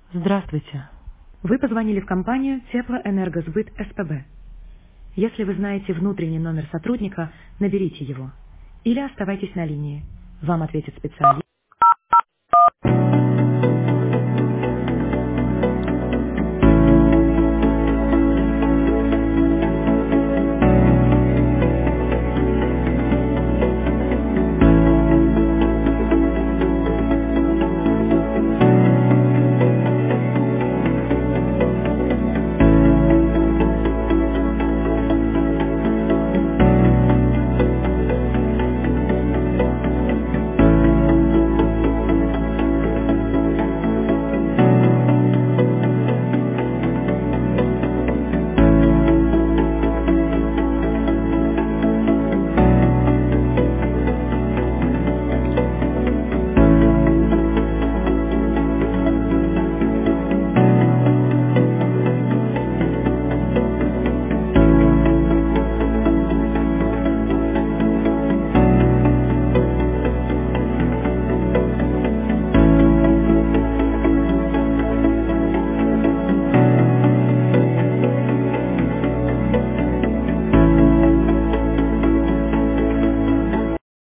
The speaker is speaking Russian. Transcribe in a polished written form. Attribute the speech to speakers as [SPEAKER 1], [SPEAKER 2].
[SPEAKER 1] Здравствуйте. Вы позвонили в компанию Теплоэнергосбыт СПБ. Если вы знаете внутренний номер сотрудника, наберите его. Или оставайтесь на линии. Вам ответит специалист.